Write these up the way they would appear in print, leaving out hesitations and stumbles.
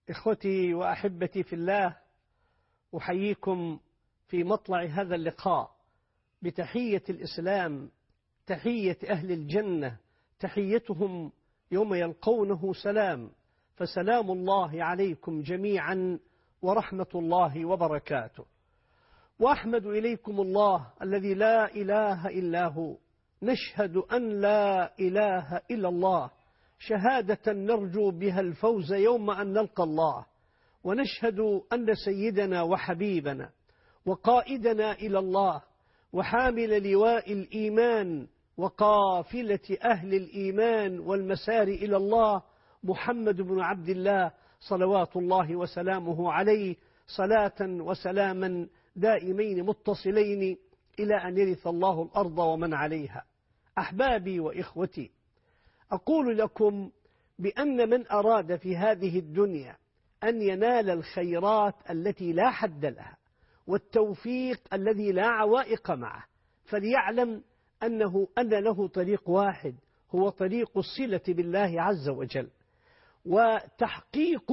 إخوتي وأحبتي في الله، أحييكم في مطلع هذا اللقاء بتحية الإسلام، تحية أهل الجنة، تحيتهم يوم يلقونه سلام، فسلام الله عليكم جميعا ورحمة الله وبركاته. وأحمد إليكم الله الذي لا إله إلا هو، نشهد أن لا إله إلا الله شهادة نرجو بها الفوز يوم أن نلقى الله، ونشهد أن سيدنا وحبيبنا وقائدنا إلى الله وحامل لواء الإيمان وقافلة أهل الإيمان والمسار إلى الله محمد بن عبد الله صلوات الله وسلامه عليه، صلاة وسلاما دائمين متصلين إلى أن يرث الله الأرض ومن عليها. أحبابي وإخوتي، أقول لكم بأن من أراد في هذه الدنيا أن ينال الخيرات التي لا حد لها والتوفيق الذي لا عوائق معه، فليعلم أن له طريق واحد، هو طريق الصلة بالله عز وجل، وتحقيق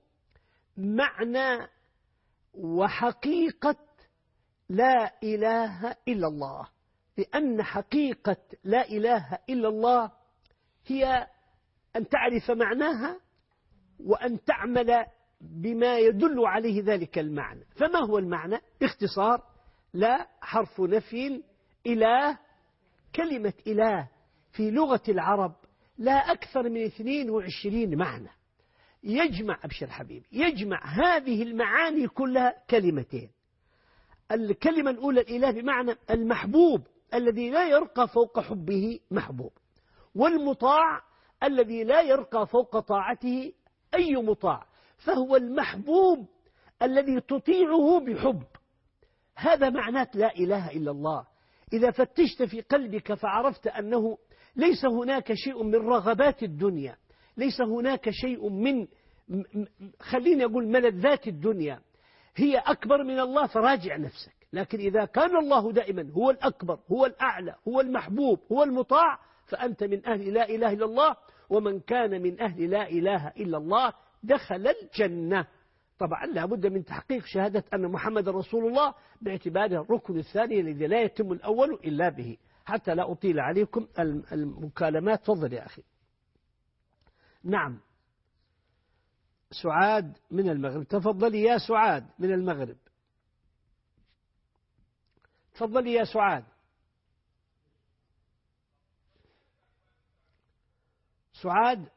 معنى وحقيقة لا إله إلا الله. لأن حقيقة لا إله إلا الله هي أن تعرف معناها وأن تعمل بما يدل عليه ذلك المعنى. فما هو المعنى؟ باختصار: لا حرف نفي، إله. كلمة إله في لغة العرب لا أكثر من 22 معنى، يجمع أبشر حبيبي، يجمع هذه المعاني كلها كلمتين. الكلمة الأولى الإله بمعنى المحبوب الذي لا يرقى فوق حبه محبوب، والمطاع الذي لا يرقى فوق طاعته أي مطاع، فهو المحبوب الذي تطيعه بحب. هذا معنى لا إله إلا الله. إذا فتشت في قلبك فعرفت أنه ليس هناك شيء من رغبات الدنيا، ليس هناك شيء من خليني أقول ملذات الدنيا هي أكبر من الله، فراجع نفسك. لكن إذا كان الله دائما هو الأكبر، هو الأعلى، هو المحبوب، هو المطاع، فأنت من أهل لا إله إلا الله. ومن كان من أهل لا إله إلا الله دخل الجنة. طبعا لا بد من تحقيق شهادة أن محمد رسول الله باعتباره الركن الثاني الذي لا يتم الأول إلا به. حتى لا أطيل عليكم المكالمات، تفضل يا أخي. نعم، سعاد من المغرب، تفضلي يا سعاد من المغرب، تفضلي يا سعاد. سعاد.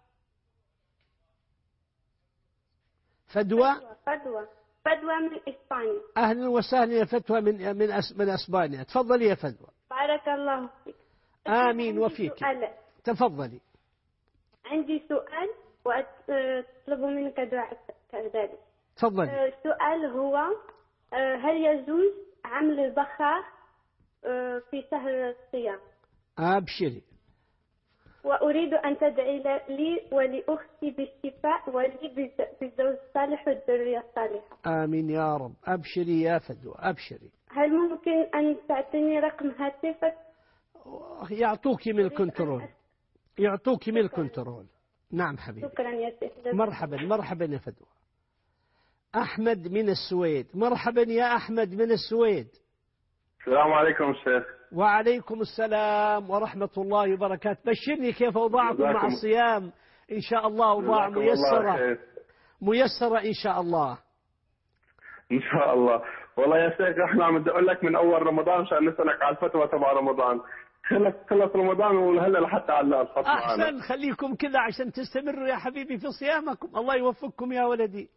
فدوى من إسبانيا. أهلا وسهلا يا فتوى من أسبانيا، تفضلي يا فدوى. بارك الله فيك. آمين وفيك. تفضلي. عندي سؤال وأطلب منك دعاء كذلك. تفضلي. السؤال هو: هل يجوز عمل البخار في شهر الصيام؟ أبشري. وأريد أن تدعي لي ولأختي بالشفاء ولي بالزوج الصالح والذرية الصالحة. آمين يا رب. أبشري يا فدوى، أبشري. هل ممكن أن تعطيني رقم هاتفك؟ يعطوك من الكنترول، يعطوك من الكنترول. نعم حبيبي. شكرا يا شيخ. مرحبا مرحبا يا فدوى. أحمد من السويد، مرحبا يا أحمد من السويد. السلام عليكم شيخ. وعليكم السلام ورحمة الله وبركاته. بشرني كيف أوضاعكم مع الصيام؟ إن شاء الله أوضاع ميسرة إن شاء الله. إن شاء الله. والله يا شيخ احنا عم بدي أقول لك من أول رمضان عشان نسألك على الفتوى تبع رمضان. خلص رمضان وهلا لحتى على الخط معنا. أحسن، خليكم كذا عشان تستمروا يا حبيبي في صيامكم، الله يوفقكم يا ولدي.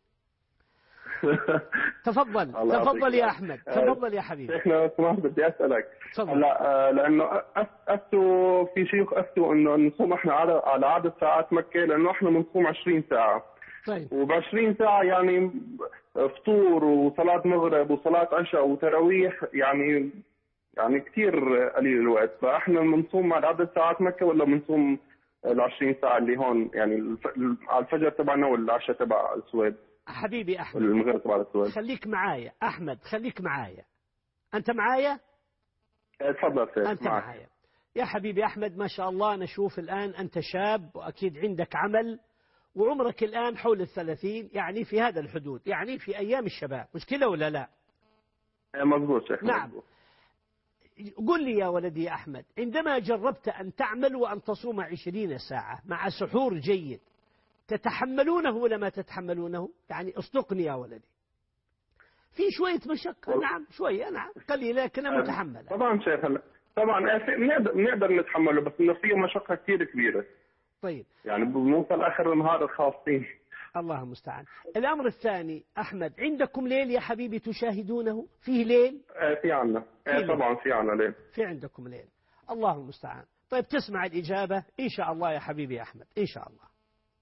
تفضل يا أحمد، تفضل يا حبيبي. شيخنا سمحت بدي أسألك هلا لأنه أفتوا في شيوخ أفتوا إنه نصوم إحنا على عدد ساعات مكة، لأنه إحنا بنصوم 20 ساعة. طيب. وب20 ساعة يعني فطور وصلاة مغرب وصلاة عشاء وتراويح، يعني كثير قليل الوقت. فإحنا بنصوم على عدد ساعات مكة ولا بنصوم ال20 ساعة اللي هون، يعني على الفجر تبعنا والعشاء تبع السويد؟ حبيبي أحمد، والمغرب تبع السويد. خليك معايا أحمد، خليك معايا. أنت معايا؟ تفضل سيد. أنت معايا يا حبيبي أحمد. ما شاء الله، نشوف الآن أنت شاب وأكيد عندك عمل وعمرك الآن حول 30، يعني في هذا الحدود، يعني في أيام الشباب، مشكلة ولا لا؟ مضبوط شيخ. نعم. مضبوط. قل لي يا ولدي يا أحمد، عندما جربت أن تعمل وأن تصوم 20 ساعة مع سحور جيد، تتحملونه ولا ما تتحملونه؟ يعني اصدقني يا ولدي. في شوية مشقة، نعم شوية، نعم قليلة لكن متحملة. طبعا شيخ، طبعا بنقدر نتحمله، بس انه فيه مشقة كثير كبيرة. طيب يعني بنوصل آخر النهار خاصين. الله المستعان. الأمر الثاني أحمد، عندكم ليل يا حبيبي تشاهدونه؟ فيه ليل؟ في عنا. طبعا في عنا ليل. في عندكم ليل. الله المستعان. طيب تسمع الإجابة إن شاء الله يا حبيبي يا أحمد إن شاء الله.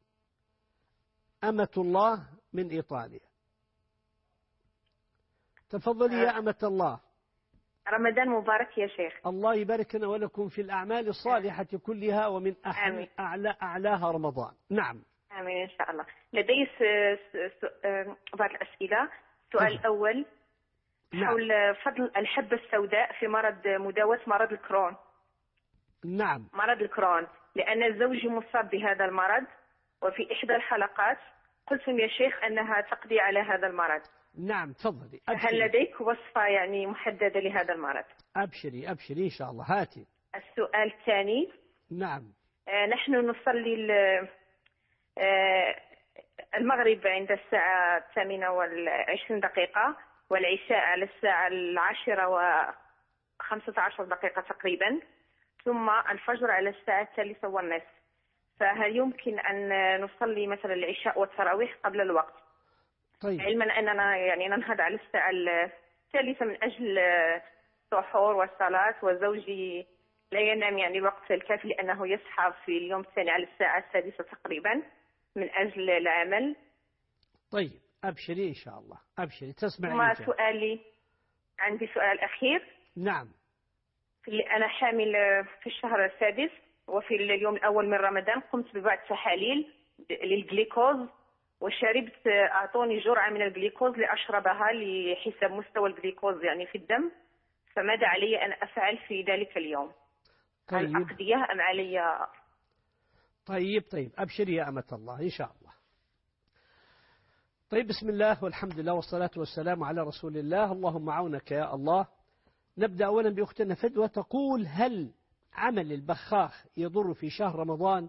أمة الله من إيطاليا، تفضلي يا أمة الله. رمضان مبارك يا شيخ. الله يبارك لنا ولكم في الأعمال الصالحة كلها، ومن أعلاها رمضان. نعم. آمين إن شاء الله. لدي بعض الأسئلة. السؤال الأول حول فضل الحبة السوداء في مداواة مرض الكرون. نعم. مرض الكرون، لأن زوجي مصاب بهذا المرض، وفي إحدى الحلقات قلتم يا شيخ أنها تقضي على هذا المرض. نعم تفضلي. هل لديك وصفة يعني محددة لهذا المرض؟ أبشري إن شاء الله، هاتي. السؤال الثاني. نعم. نحن نصلي المغرب عند الساعة 8:20 والعشاء على الساعة 10:15 تقريبا، ثم الفجر على الساعة 3:30. فهل يمكن أن نصلي مثلا العشاء والتراويح قبل الوقت؟ طيب. علما أننا يعني ننهض على الساعة 3 من أجل السحور والصلاة، وزوجي لا ينام يعني الوقت الكافي لأنه يصحى في اليوم الثاني على الساعة 6 تقريبا من أجل العمل. طيب أبشري إن شاء الله، أبشري تسمعي. ما سؤالي، عندي سؤال أخير. نعم. أنا حامل في الشهر السادس، وفي اليوم الأول من رمضان قمت ببعض التحاليل للجليكوز، وشربت أعطوني جرعة من الجليكوز لأشربها لحساب مستوى الجليكوز يعني في الدم. فماذا علي أن أفعل في ذلك اليوم؟ طيب. هل أقضيه أم علي؟ طيب أبشري يا أمة الله إن شاء الله. طيب بسم الله والحمد لله والصلاة والسلام على رسول الله. اللهم عونك يا الله. نبدأ أولا بأختنا فدوى تقول: هل عمل البخاخ يضر في شهر رمضان؟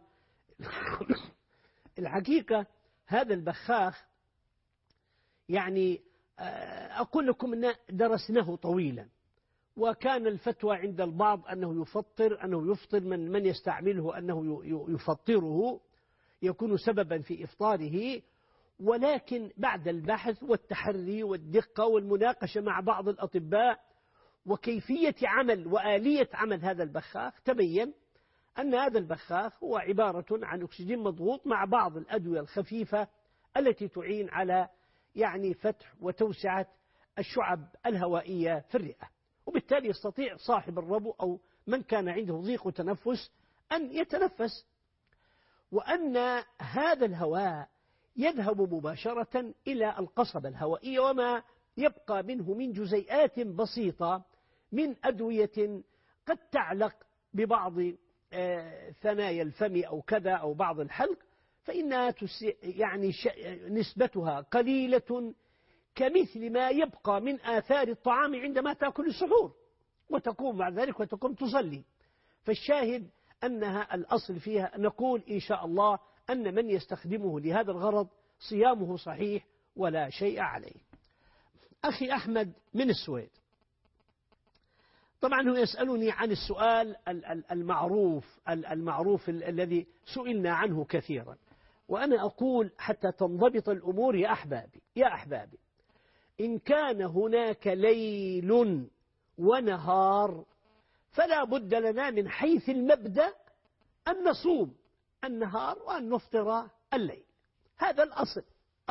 الحقيقة هذا البخاخ يعني أقول لكم أن درسناه طويلا، وكان الفتوى عند البعض أنه يفطر من يستعمله، أنه يفطره يكون سببا في إفطاره. ولكن بعد البحث والتحري والدقة والمناقشة مع بعض الأطباء وكيفية عمل وآلية عمل هذا البخاخ، تبين أن هذا البخاخ هو عبارة عن أكسجين مضغوط مع بعض الأدوية الخفيفة التي تعين على يعني فتح وتوسعة الشعب الهوائية في الرئة، وبالتالي يستطيع صاحب الربو أو من كان عنده ضيق تنفس أن يتنفس، وأن هذا الهواء يذهب مباشرة إلى القصبة الهوائية، وما يبقى منه من جزيئات بسيطة من أدوية قد تعلق ببعض ثنايا الفم أو كذا أو بعض الحلق، فإنها يعني نسبتها قليلة كمثل ما يبقى من آثار الطعام عندما تأكل السحور وتقوم بعد ذلك وتقوم تصلي. فالشاهد أنها الأصل فيها نقول إن شاء الله أن من يستخدمه لهذا الغرض صيامه صحيح ولا شيء عليه. أخي أحمد من السويد طبعا هو يسألني عن السؤال المعروف الذي سئلنا عنه كثيرا، وأنا أقول حتى تنضبط الأمور يا أحبابي، إن كان هناك ليل ونهار فلا بد لنا من حيث المبدأ أن نصوم النهار وأن نفطر الليل. هذا الأصل.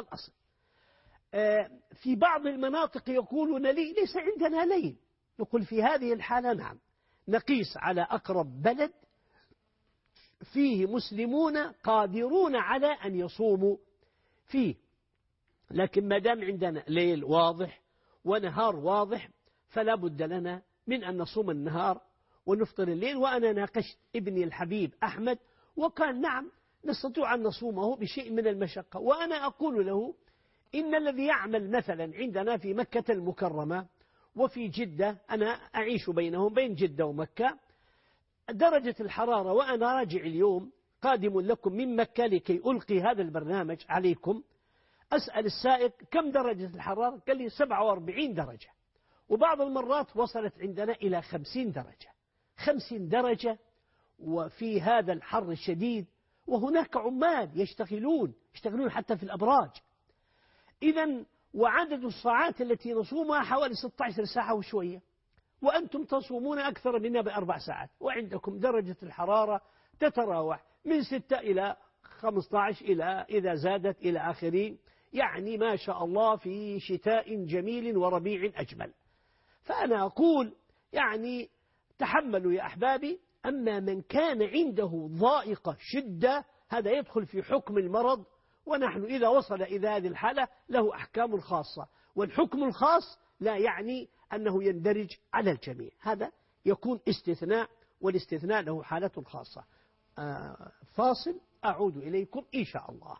في بعض المناطق يقولون لي ليس عندنا ليل، نقول في هذه الحالة نعم، نقيس على أقرب بلد فيه مسلمون قادرون على أن يصوموا فيه، لكن ما دام عندنا ليل واضح ونهار واضح فلا بد لنا من أن نصوم النهار ونفطر الليل. وأنا ناقشت ابني الحبيب أحمد وقال نعم نستطيع أن نصومه بشيء من المشقة. وأنا أقول له إن الذي يعمل مثلا عندنا في مكة المكرمة وفي جدة، أنا أعيش بينهم بين جدة ومكة، درجة الحرارة وأنا راجع اليوم قادم لكم من مكة لكي ألقي هذا البرنامج عليكم، أسأل السائق كم درجة الحرارة؟ قال لي 47 درجة، وبعض المرات وصلت عندنا إلى 50 درجة. 50 درجة وفي هذا الحر الشديد، وهناك عمال يشتغلون حتى في الأبراج. إذن وعدد الساعات التي نصومها حوالي 16 ساعة وشوية، وأنتم تصومون أكثر منا ب4 ساعات، وعندكم درجة الحرارة تتراوح من 6 إلى 15 إلى إذا زادت إلى آخرين، يعني ما شاء الله في شتاء جميل وربيع أجمل. فأنا أقول يعني تحملوا يا أحبابي. أما من كان عنده ضائقة شدة هذا يدخل في حكم المرض، ونحن إذا وصل إلى هذه الحالة له أحكام خاصة، والحكم الخاص لا يعني أنه يندرج على الجميع، هذا يكون استثناء، والاستثناء له حالة خاصة. فاصل، أعود إليكم إن شاء الله.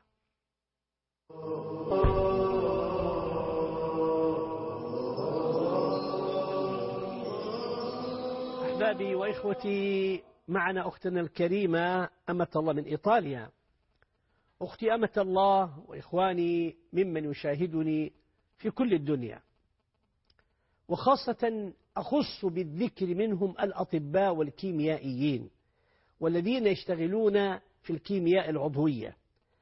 أحبابي وإخوتي، معنا أختنا الكريمة أمة الله من إيطاليا. أختي أمة الله وإخواني ممن يشاهدني في كل الدنيا، وخاصة أخص بالذكر منهم الأطباء والكيميائيين والذين يشتغلون في الكيمياء العضوية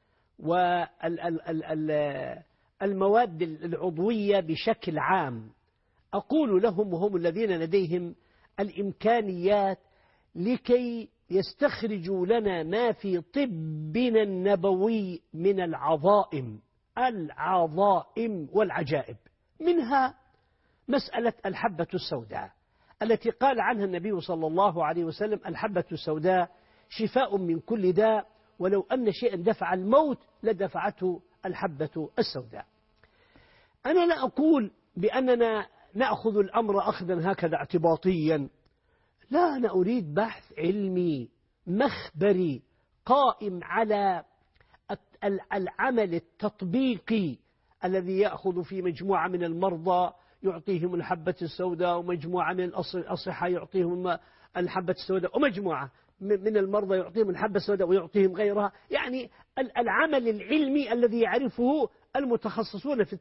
والمواد العضوية بشكل عام. أقول لهم وهم الذين لديهم الإمكانيات لكي يستخرجوا لنا ما في طبنا النبوي من العظائم والعجائب، منها مسألة الحبة السوداء التي قال عنها النبي صلى الله عليه وسلم: الحبة السوداء شفاء من كل داء، ولو أن شيئا دفع الموت لدفعته الحبة السوداء. أنا لا أقول بأننا نأخذ الأمر أخذا هكذا اعتباطيا، لا، أنا أريد بحث علمي مخبري قائم على العمل التطبيقي الذي يأخذ في مجموعة من المرضى يعطيهم الحبة السوداء، ومجموعة من الأصحاء يعطيهم الحبة السوداء، ومجموعة من المرضى يعطيهم الحبة السوداء ويعطيهم غيرها. يعني العمل العلمي الذي يعرفه المتخصصون في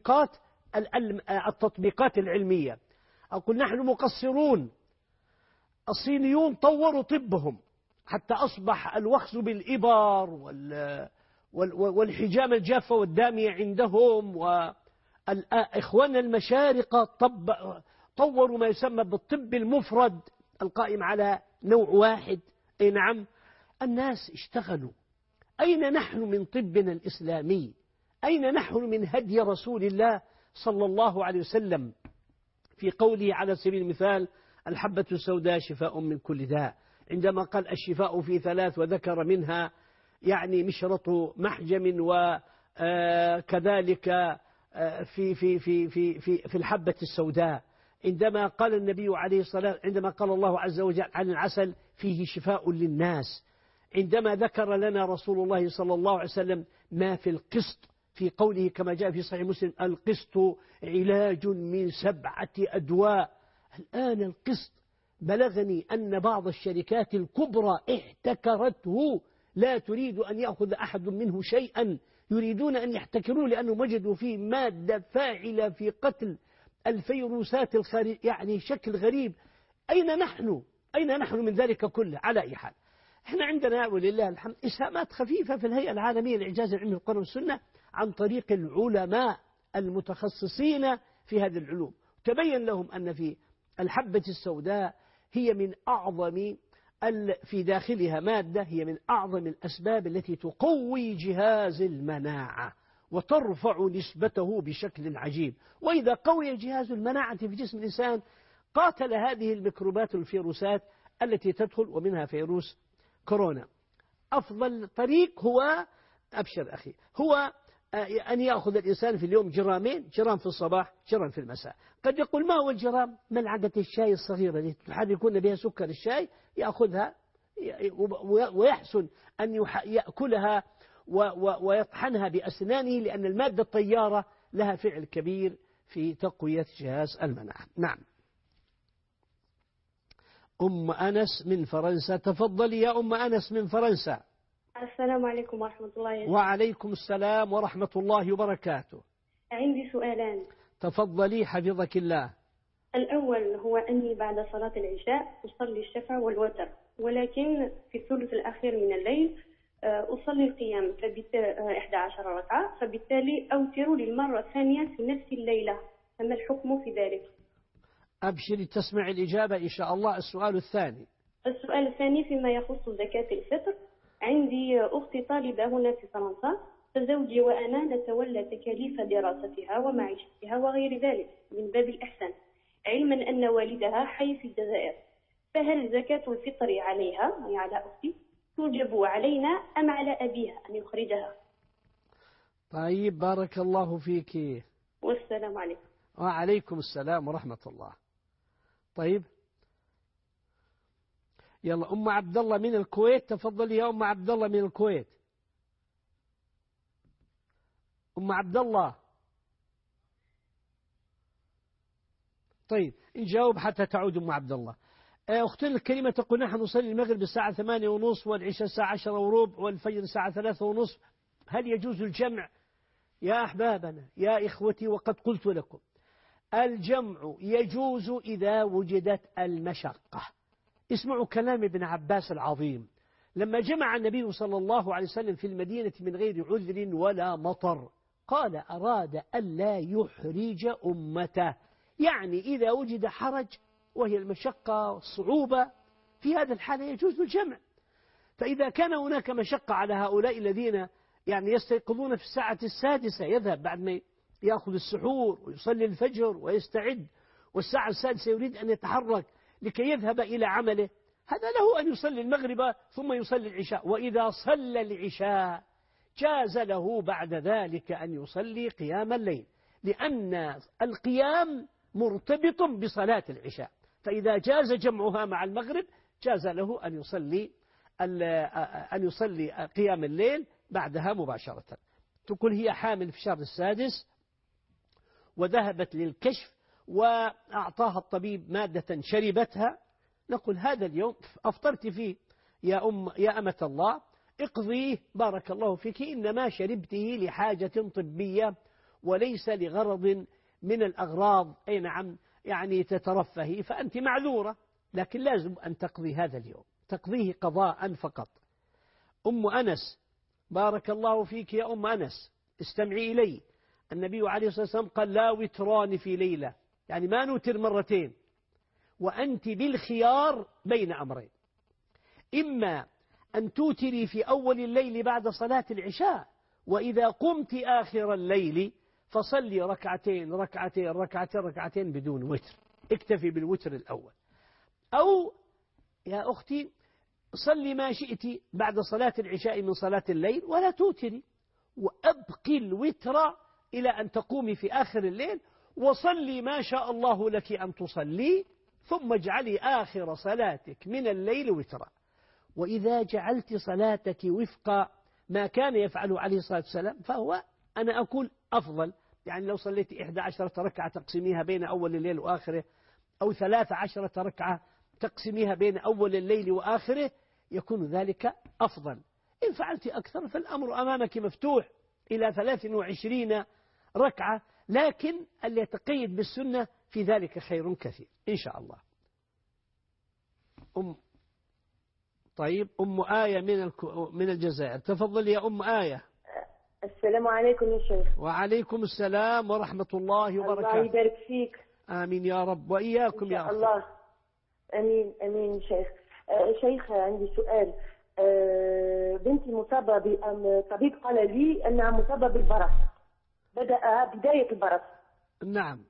التطبيقات العلمية. أقول نحن مقصرون. الصينيون طوروا طبهم حتى أصبح الوخز بالإبر والحجامة الجافة والدامية عندهم، وإخواننا المشارقة طوروا ما يسمى بالطب المفرد القائم على نوع واحد. أي نعم، الناس اشتغلوا. أين نحن من طبنا الإسلامي؟ أين نحن من هدي رسول الله صلى الله عليه وسلم في قوله على سبيل المثال: الحبة السوداء شفاء من كل داء، عندما قال الشفاء في 3 وذكر منها يعني مشرط محجم، وكذلك في في في في في في الحبة السوداء، عندما قال النبي عليه الصلاة، عندما قال الله عز وجل عن العسل فيه شفاء للناس، عندما ذكر لنا رسول الله صلى الله عليه وسلم ما في القسط في قوله كما جاء في صحيح مسلم: القسط علاج من 7 أدواء. الآن القسط بلغني أن بعض الشركات الكبرى احتكرته، لا تريد أن يأخذ أحد منه شيئا، يريدون أن يحتكروه لأنهم وجدوا فيه مادة فاعلة في قتل الفيروسات يعني شكل غريب. أين نحن من ذلك كله؟ على أي حال، احنا عندنا ولله الحمد إسهامات خفيفة في الهيئة العالمية لإعجاز العلم القرآن والسنة عن طريق العلماء المتخصصين في هذه العلوم. تبين لهم أن في الحبة السوداء هي من أعظم في داخلها مادة هي من أعظم الأسباب التي تقوي جهاز المناعة وترفع نسبته بشكل عجيب. وإذا قوي جهاز المناعة في جسم الإنسان قاتل هذه الميكروبات والفيروسات التي تدخل، ومنها فيروس كورونا. أفضل طريق هو، أبشر أخي، هو أن يأخذ الإنسان في اليوم جرامين، جرام في الصباح، جرام في المساء. قد يقول ما هو الجرام؟ ملعقة الشاي الصغيرة التي تحركون بها سكر الشاي، يأخذها ويحسن أن يأكلها ويطحنها بأسنانه، لأن المادة الطيارة لها فعل كبير في تقوية جهاز المناعة. نعم. أم أنس من فرنسا، تفضلي يا أم أنس من فرنسا. السلام عليكم ورحمة الله وبركاته. وعليكم السلام ورحمة الله وبركاته. عندي سؤالان. تفضلي حفظك الله. الأول هو أني بعد صلاة العشاء أصلي الشفع والوتر، ولكن في الثلث الأخير من الليل أصلي القيام 11 ركعة، فبالتالي أوتر للمرة الثانية في نفس الليلة، فما الحكم في ذلك؟ أبشري تسمع الإجابة إن شاء الله. السؤال الثاني. السؤال الثاني فيما يخص زكاة الفطر. عندي أختي طالبة هنا في فرنسا، فزوجي وأنا نتولى تكاليف دراستها ومعيشتها وغير ذلك من باب الإحسان، علما أن والدها حي في الجزائر، فهل زكاة الفطر عليها أي على أختي توجب علينا أم على أبيها أن يخرجها؟ طيب بارك الله فيك. والسلام عليكم. وعليكم السلام ورحمة الله. طيب يلا أم عبد الله من الكويت، تفضلي يا أم عبد الله من الكويت. أم عبد الله. طيب نجاوب حتى تعود أم عبد الله. أختنا الكريمة تقول نحن نصلي المغرب الساعة 8:30 والعشاء الساعة 10:15 والفجر الساعة 3:30، هل يجوز الجمع؟ يا أحبابنا يا إخوتي، وقد قلت لكم الجمع يجوز إذا وجدت المشقة. اسمعوا كلام ابن عباس العظيم لما جمع النبي صلى الله عليه وسلم في المدينة من غير عذر ولا مطر، قال أراد ألا يحرج أمته، يعني إذا وجد حرج وهي المشقة والصعوبة في هذا الحال يجوز الجمع. فإذا كان هناك مشقة على هؤلاء الذين يعني يستيقظون في الساعة 6 يذهب بعد ما يأخذ السحور ويصلي الفجر ويستعد، والساعة 6 يريد أن يتحرك لكي يذهب إلى عمله، هذا له أن يصلي المغرب ثم يصلي العشاء، وإذا صلى العشاء جاز له بعد ذلك أن يصلي قيام الليل، لأن القيام مرتبط بصلاة العشاء، فإذا جاز جمعها مع المغرب جاز له أن يصلي قيام الليل بعدها مباشرة. تقول هي حامل في الشهر 6 وذهبت للكشف وأعطاها الطبيب مادة شربتها، نقول هذا اليوم أفطرت فيه يا أمة الله، اقضيه بارك الله فيك، إنما شربته لحاجة طبية وليس لغرض من الأغراض، أي نعم يعني تترفهي، فأنت معذورة، لكن لازم أن تقضي هذا اليوم، تقضيه قضاء فقط. أم أنس بارك الله فيك يا أم أنس، استمعي إلي، النبي عليه الصلاة والسلام قال لا وتران في ليلة، يعني ما نوتر مرتين، وأنت بالخيار بين أمرين، إما أن توتري في أول الليل بعد صلاة العشاء، وإذا قمت آخر الليل فصلي ركعتين بدون وتر، اكتفي بالوتر الأول، أو يا أختي صلي ما شئت بعد صلاة العشاء من صلاة الليل ولا توتري، وأبقي الوتر إلى أن تقومي في آخر الليل، وصلي ما شاء الله لك أن تصلي، ثم اجعلي آخر صلاتك من الليل وترا. وإذا جعلت صلاتك وفق ما كان يفعله عليه الصلاة والسلام فهو أنا أقول أفضل، يعني لو صليت 11 ركعة تقسميها بين أول الليل وآخره، أو 13 ركعة تقسميها بين أول الليل وآخره، يكون ذلك أفضل. إن فعلت أكثر فالأمر أمامك مفتوح إلى 23 ركعة، لكن اللي يتقيد بالسنة في ذلك خير كثير إن شاء الله. طيب أم آية من الجزائر، تفضل يا أم آية. السلام عليكم يا شيخ. وعليكم السلام ورحمة الله وبركاته. الله يبارك فيك. آمين يا رب وإياكم يا أخي. الله أمين أمين. شيخ شيخ عندي سؤال. بنتي مصابة طبيب قال لي أنها مصابة بالبرص، بداية البرص. نعم.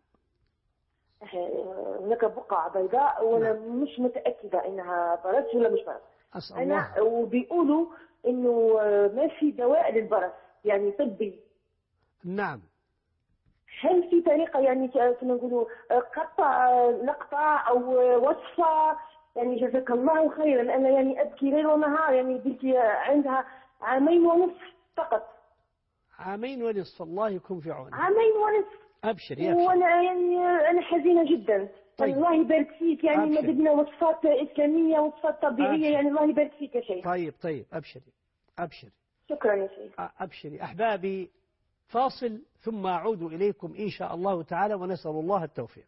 هناك بقع بيضاء وأنا مش متأكدة إنها برص ولا مش برص. أنا وبيقولوا إنه ما في دواء للبرص يعني طبي. نعم. هل في طريقة يعني كما نقولوا لقطة أو وصفة يعني جزاك الله خيرا. أنا يعني أبكي ليل ونهار، يعني بنتي عندها 2.5 عام فقط. 2.5 عام، الله يكون في عونك. 2.5 عام. أبشري. وأنا يعني أنا حزينة جدا. طيب. الله يبارك فيك، يعني أبشري. مددنا وصفات إسلامية وصفات طبيعية. أبشري. يعني الله يبارك فيك يا شيخ. طيب أبشري. شكرا يا شيخ. أبشري أحبابي. فاصل ثم أعود إليكم إن شاء الله تعالى، ونسأل الله التوفيق.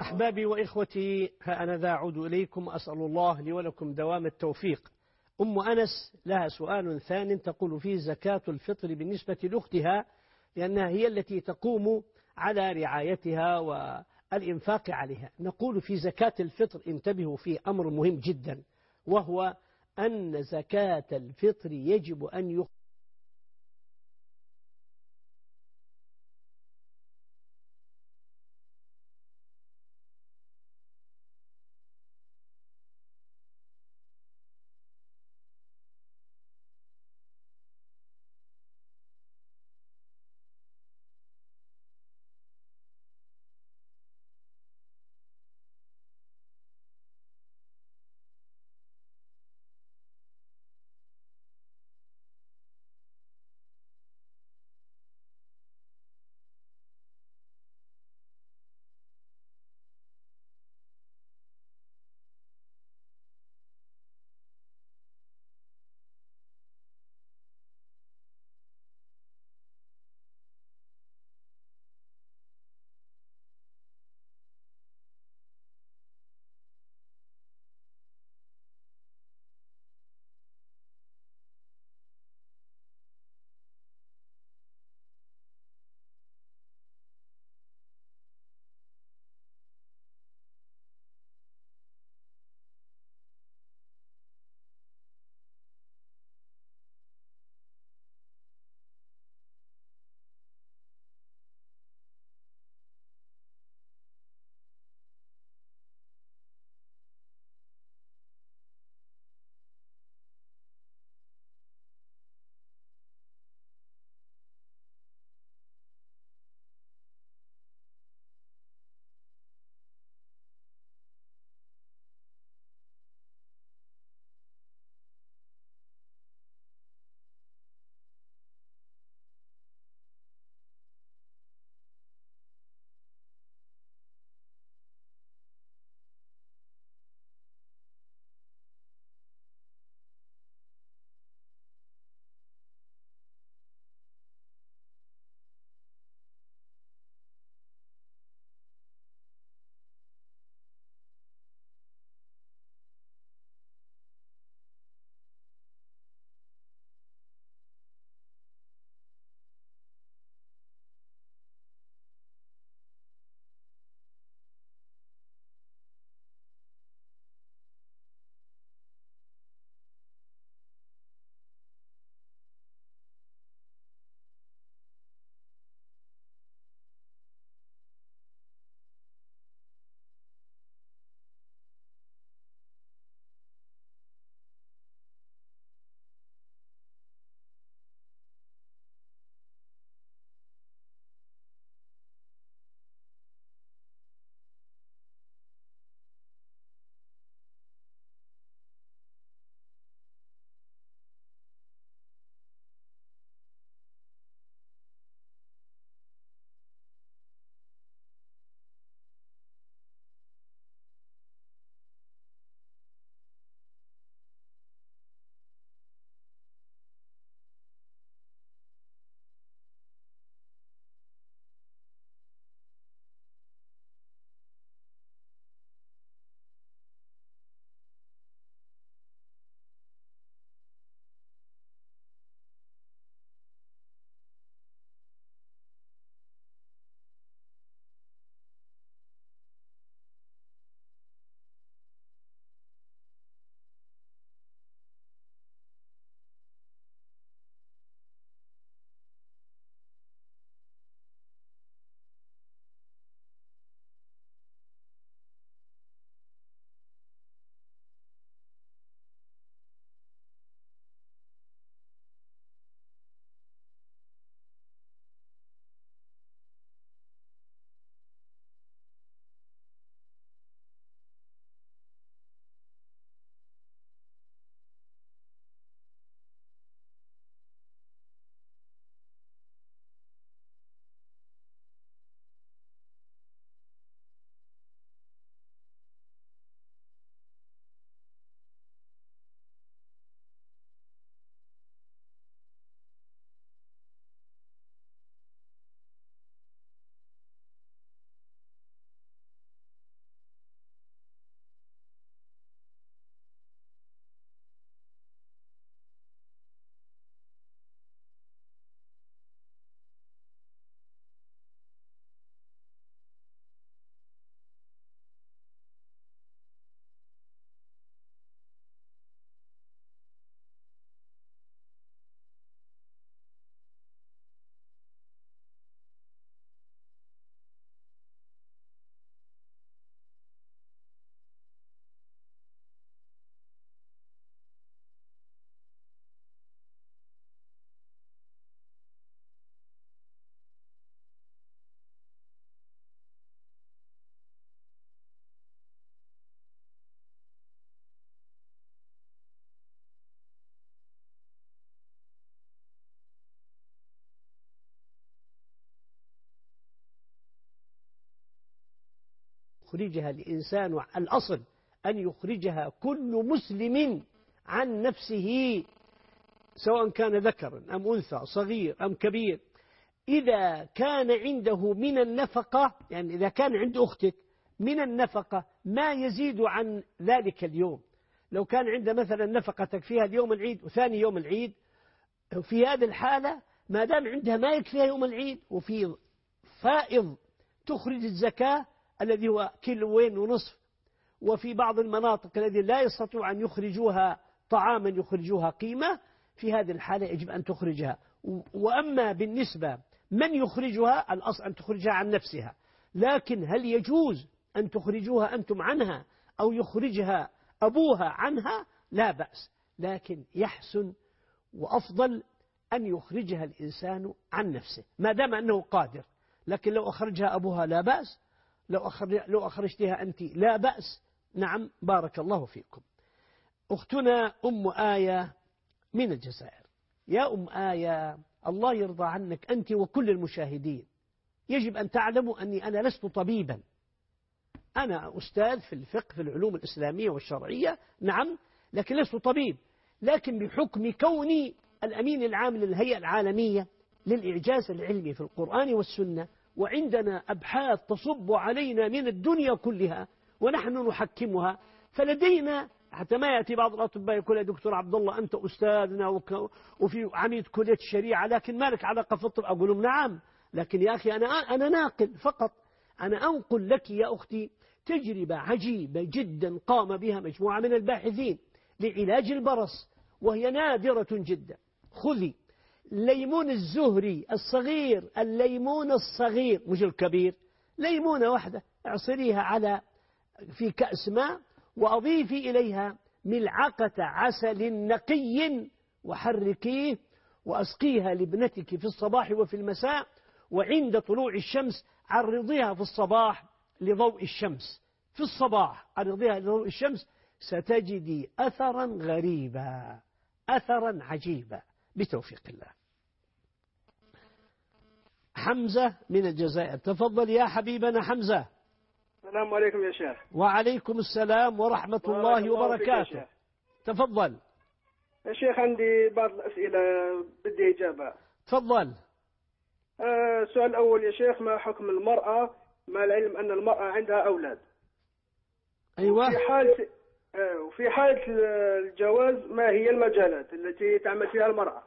أحبابي وإخوتي، ها أنا ذا أعود إليكم، أسأل الله لي ولكم دوام التوفيق. أم أنس لها سؤال ثان تقول فيه زكاة الفطر بالنسبة لأختها، لأنها هي التي تقوم على رعايتها والإنفاق عليها. نقول في زكاة الفطر انتبهوا فيه أمر مهم جدا، وهو أن زكاة الفطر يجب أن يخرجها الإنسان، الأصل أن يخرجها كل مسلم عن نفسه، سواء كان ذكرا أم أنثى، صغير أم كبير. إذا كان عنده من النفقة، يعني إذا كان عند أختك من النفقة ما يزيد عن ذلك اليوم، لو كان عنده مثلا نفقة تكفيها اليوم العيد وثاني يوم العيد، في هذه الحالة ما دام عندها ما يكفيها يوم العيد وفي فائض تخرج الزكاة الذي هو 2.5 كيلو، وفي بعض المناطق التي لا يستطيعوا أن يخرجوها طعاما يخرجوها قيمة، في هذه الحالة يجب أن تخرجها. وأما بالنسبة من يخرجها، الأصل أن تخرجها عن نفسها، لكن هل يجوز أن تخرجوها أنتم عنها أو يخرجها أبوها عنها؟ لا بأس، لكن يحسن وأفضل أن يخرجها الإنسان عن نفسه ما دام أنه قادر. لكن لو أخرجها أبوها لا بأس، لو أخرجتها أنت لا بأس. نعم، بارك الله فيكم. أختنا أم آية من الجزائر. يا أم آية، الله يرضى عنك أنت وكل المشاهدين، يجب أن تعلموا أني أنا لست طبيبا، أنا أستاذ في الفقه في العلوم الإسلامية والشرعية، نعم، لكن لست طبيب. لكن بحكم كوني الأمين العام للهيئة العالمية للإعجاز العلمي في القرآن والسنة، وعندنا أبحاث تصب علينا من الدنيا كلها ونحن نحكمها، فلدينا حتى ما يأتي بعض الأطباء يقول يا دكتور عبد الله أنت أستاذنا وفي عميد كلية الشريعة لكن ما لك علاقة في الطب. أقول لهم نعم، لكن يا أخي أنا ناقل فقط، أنا أنقل لك يا أختي تجربة عجيبة جدا قام بها مجموعة من الباحثين لعلاج البرص، وهي نادرة جدا. خذي الليمون الزهري الصغير، الليمون الصغير مش الكبير، ليمونة واحدة اعصريها في كأس ماء، وأضيفي إليها ملعقة عسل نقي وحركيه، وأسقيها لابنتك في الصباح وفي المساء، وعند طلوع الشمس عرضيها في الصباح لضوء الشمس، في الصباح عرضيها لضوء الشمس، ستجدي أثرا غريبا، أثرا عجيبا بتوفيق الله. حمزة من الجزائر، تفضل يا حبيبنا حمزة. السلام عليكم يا شيخ. وعليكم السلام ورحمة الله وبركاته. تفضل يا شيخ، عندي بعض الأسئلة بدي إجابة. تفضل. السؤال الأول يا شيخ، ما حكم المرأة مع العلم أن المرأة عندها أولاد؟ أيوة. وفي حالة الجواز ما هي المجالات التي تعمل فيها المرأة؟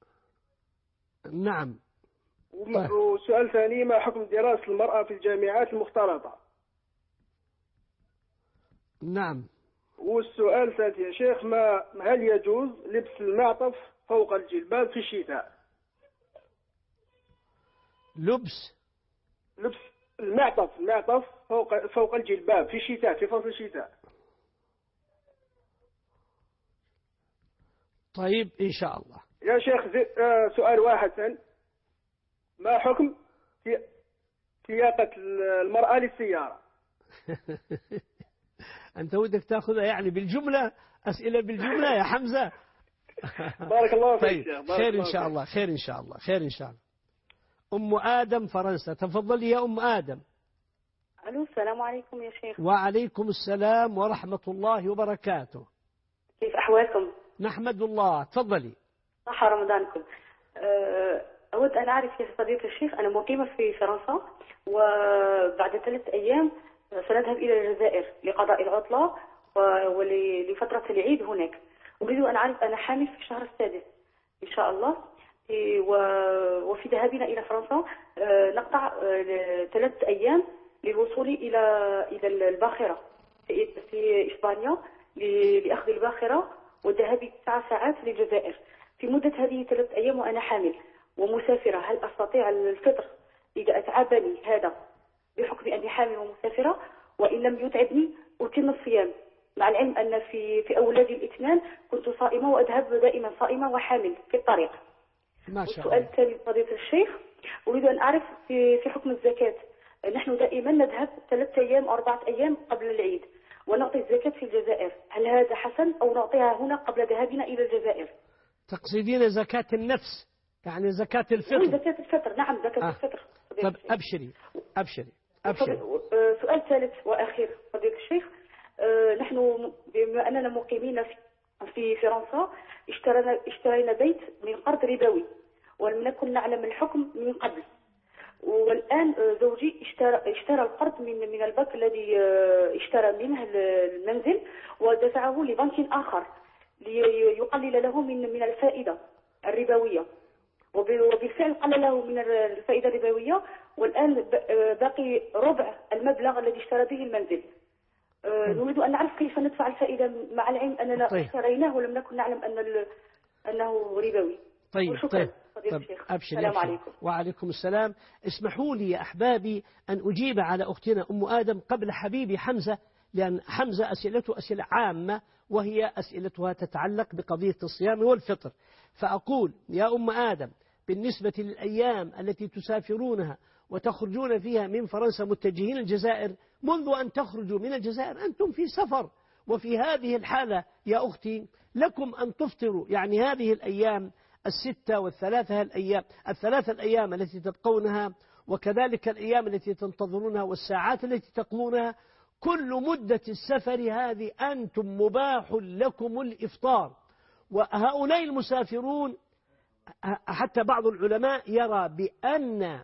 نعم. طيب. وسؤال ثاني، ما حكم دراسة المرأة في الجامعات المختلطة؟ نعم. والسؤال الثالث يا شيخ، هل يجوز لبس المعطف فوق الجلباب في الشتاء؟ لبس المعطف فوق الجلباب في الشتاء، في فصل الشتاء. طيب إن شاء الله يا شيخ. سؤال واحد، ما حكم سياقة المرأة للسيارة؟ أنت ودك تأخذها يعني بالجملة، أسئلة بالجملة يا حمزة. بارك الله فيك. طيب خير إن شاء الله، خير إن شاء الله، خير إن شاء الله. أم آدم فرنسا، تفضلي يا أم آدم. ألو، السلام عليكم يا شيخ. وعليكم السلام ورحمة الله وبركاته. كيف أحوالكم؟ نحمد الله، تفضلي. صح رمضانكم. أود أن أعرف يا فضيلة الشيخ، أنا مقيمة في فرنسا، وبعد 3 أيام سنذهب إلى الجزائر لقضاء العطلة ولفترة العيد هناك. أريد أن أعرف، أنا حامل في الشهر السادس إن شاء الله، وفي ذهابنا إلى فرنسا نقطع 3 أيام للوصول إلى الباخرة في إسبانيا لأخذ الباخرة، والذهاب 9 ساعات للجزائر. في مدة هذه 3 أيام وأنا حامل ومسافرة، هل أستطيع الفطر إذا أتعبني هذا بحكم أني حامل ومسافرة؟ وإن لم يتعبني أتم الصيام، مع العلم أن في أولادي الاثنان كنت صائمة وأذهب دائما صائمة وحامل في الطريق. ما شاء الله. والسؤال الثاني فضيلة الشيخ، أريد أن أعرف في حكم الزكاة. نحن دائما نذهب 3 أيام أو 4 أيام قبل العيد ونعطي الزكاة في الجزائر، هل هذا حسن أو نعطيها هنا قبل ذهابنا إلى الجزائر؟ تقصدين زكاة النفس، يعني زكاة الفطر؟ زكاة الفطر، نعم زكاة الفطر. طب أبشري أبشر. سؤال ثالث وأخير فضيلة الشيخ. نحن بما أننا مقيمين في فرنسا اشترينا بيت من قرض ربوي ولم نكن نعلم الحكم من قبل، والآن زوجي اشترى القرض من البنك الذي اشترى منه المنزل ودفعه لبنك آخر ليقلل له من الفائدة الربوية، وبالفعل قلله من الفائدة الربوية، والآن باقي ربع المبلغ الذي اشترى به المنزل. نريد أن نعرف كيف ندفع الفائدة مع العلم أننا اشتريناه ولم نكن نعلم أنه ربوي. طيب أبشر. السلام عليكم. وعليكم السلام. اسمحوا لي يا أحبابي أن أجيب على أختنا أم آدم قبل حبيبي حمزة، لأن حمزة أسئلته أسئلة عامة وهي أسئلتها تتعلق بقضية الصيام والفطر. فأقول يا أم آدم بالنسبة للأيام التي تسافرونها وتخرجون فيها من فرنسا متجهين الجزائر، منذ أن تخرجوا من الجزائر أنتم في سفر، وفي هذه الحالة يا أختي لكم أن تفطروا، يعني هذه الأيام الستة والثلاثة الثلاثة الأيام التي تبقونها، وكذلك الأيام التي تنتظرونها والساعات التي تقضونها، كل مدة السفر هذه أنتم مباح لكم الإفطار. وهؤلاء المسافرون حتى بعض العلماء يرى بأن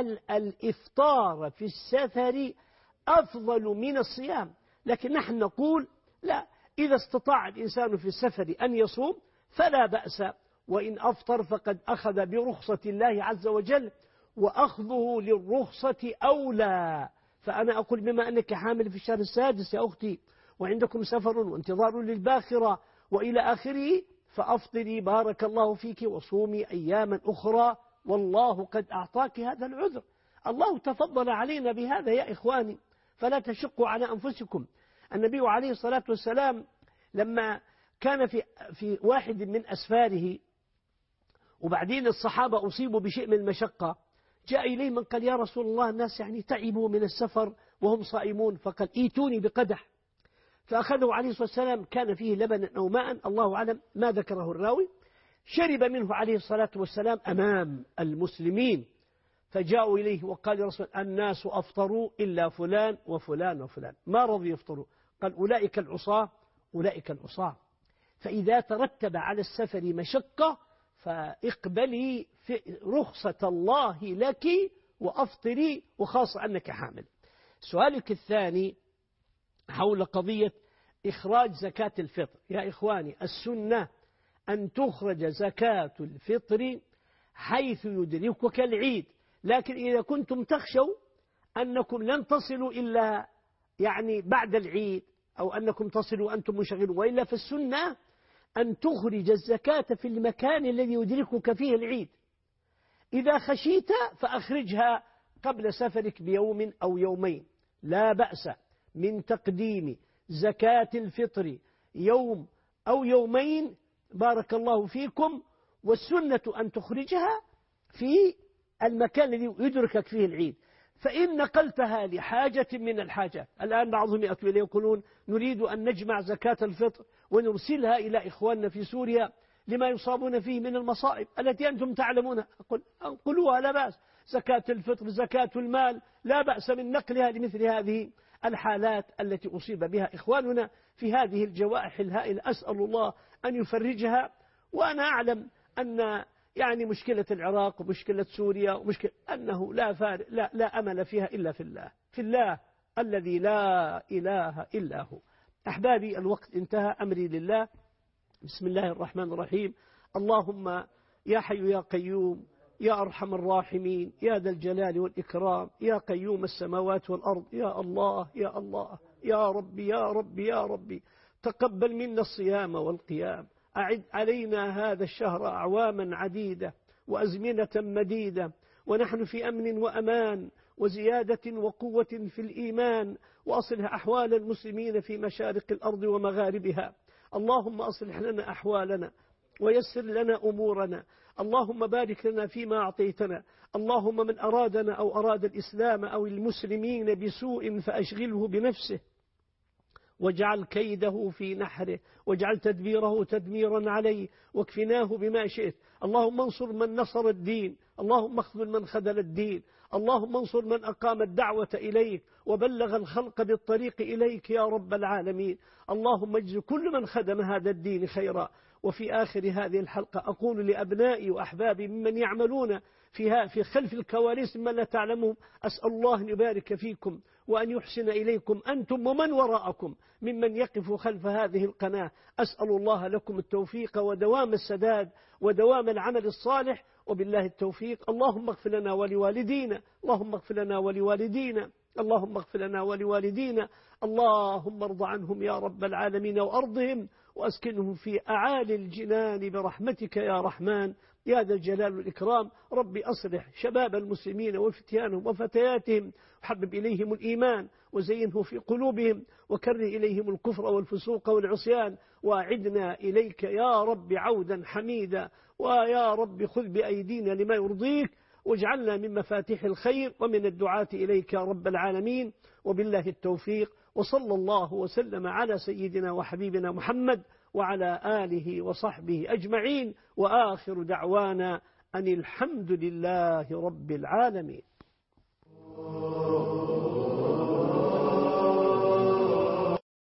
الإفطار في السفر أفضل من الصيام، لكن نحن نقول لا، إذا استطاع الإنسان في السفر أن يصوم فلا بأس، وإن أفطر فقد أخذ برخصة الله عز وجل، وأخذه للرخصة أولى. فأنا أقول بما أنك حامل في الشهر السادس يا أختي وعندكم سفر وانتظار للباخرة وإلى آخره، فأفطري بارك الله فيك وصومي أياما أخرى، والله قد أعطاك هذا العذر. الله تفضل علينا بهذا يا إخواني، فلا تشقوا على أنفسكم. النبي عليه الصلاة والسلام لما كان في واحد من أسفاره وبعدين الصحابة أصيبوا بشيء من المشقة، جاء إليه من قال يا رسول الله الناس يعني تعبوا من السفر وهم صائمون، فقال ايتوني بقدح، فأخذه عليه الصلاة والسلام كان فيه لبنا أو ماء الله أعلم ما ذكره الراوي، شرب منه عليه الصلاة والسلام أمام المسلمين، فجاءوا إليه وقال يا رسول الناس أفطروا إلا فلان وفلان وفلان، ما رضي يفطروا، قال أولئك العصاة أولئك العصاة. فإذا ترتب على السفر مشقة فاقبلي في رخصة الله لك وأفطري، وخاصة أنك حامل. سؤالك الثاني حول قضية إخراج زكاة الفطر. يا إخواني السنة أن تخرج زكاة الفطر حيث يدركك العيد، لكن إذا كنتم تخشوا أنكم لن تصلوا إلا يعني بعد العيد أو أنكم تصلوا أنتم مشغلون، وإلا في السنة أن تخرج الزكاة في المكان الذي يدركك فيه العيد. إذا خشيت فأخرجها قبل سفرك بيوم أو يومين، لا بأس من تقديم زكاة الفطر يوم أو يومين بارك الله فيكم، والسنة أن تخرجها في المكان الذي يدركك فيه العيد. فإن نقلتها لحاجة من الحاجات، الآن بعضهم يأتوا إليه يقولون نريد أن نجمع زكاة الفطر ونرسلها إلى إخواننا في سوريا لما يصابون فيه من المصائب التي أنتم تعلمونها، أقولوها لا بأس، زكاة الفطر زكاة المال لا بأس من نقلها لمثل هذه الحالات التي أصيب بها إخواننا في هذه الجوائح الهائلة، أسأل الله أن يفرجها. وأنا أعلم أن يعني مشكلة العراق ومشكلة سوريا ومشكلة أنه لا أمل فيها إلا في الله الذي لا إله إلا هو. أحبابي الوقت انتهى، أمري لله. بسم الله الرحمن الرحيم. اللهم يا حي يا قيوم يا أرحم الراحمين يا ذا الجلال والإكرام يا قيوم السماوات والأرض، يا الله يا الله يا ربي يا ربي يا ربي، تقبل منا الصيام والقيام، أعد علينا هذا الشهر أعواما عديدة وأزمنة مديدة، ونحن في أمن وأمان وزيادة وقوة في الإيمان، وأصلح أحوال المسلمين في مشارق الأرض ومغاربها. اللهم أصلح لنا أحوالنا ويسر لنا أمورنا، اللهم بارك لنا فيما أعطيتنا، اللهم من أرادنا أو أراد الإسلام أو المسلمين بسوء فأشغله بنفسه واجعل كيده في نحره، واجعل تدبيره تدميرا عليه، واكفناه بما شئت. اللهم انصر من نصر الدين، اللهم اخذل من خذل الدين، اللهم انصر من أقام الدعوة إليك وبلغ الخلق بالطريق إليك يا رب العالمين. اللهم اجز كل من خدم هذا الدين خيرا. وفي آخر هذه الحلقة أقول لأبنائي وأحبابي ممن يعملون في خلف الكواليس مما لا تعلمون، أسأل الله أن يبارك فيكم وأن يحسن إليكم أنتم ومن وراءكم ممن يقف خلف هذه القناة. أسأل الله لكم التوفيق ودوام السداد ودوام العمل الصالح، وبالله التوفيق. اللهم اغفر لنا ولوالدينا، اللهم اغفر لنا ولوالدينا، اللهم اغفر لنا ولوالدينا. اللهم ارض عنهم يا رب العالمين وأرضهم وأسكنهم في أعالي الجنان برحمتك يا رحمن يا ذا الجلال والإكرام. ربي أصلح شباب المسلمين وفتيانهم وفتياتهم، وحبب إليهم الإيمان وزينه في قلوبهم، وكره إليهم الكفر والفسوق والعصيان، وأعدنا إليك يا رب عودا حميدا. ويا رب خذ بأيدينا لما يرضيك، واجعلنا من مفاتيح الخير ومن الدعاة إليك يا رب العالمين. وبالله التوفيق، وصلى الله وسلم على سيدنا وحبيبنا محمد وعلى آله وصحبه أجمعين، وآخر دعوانا أن الحمد لله رب العالمين.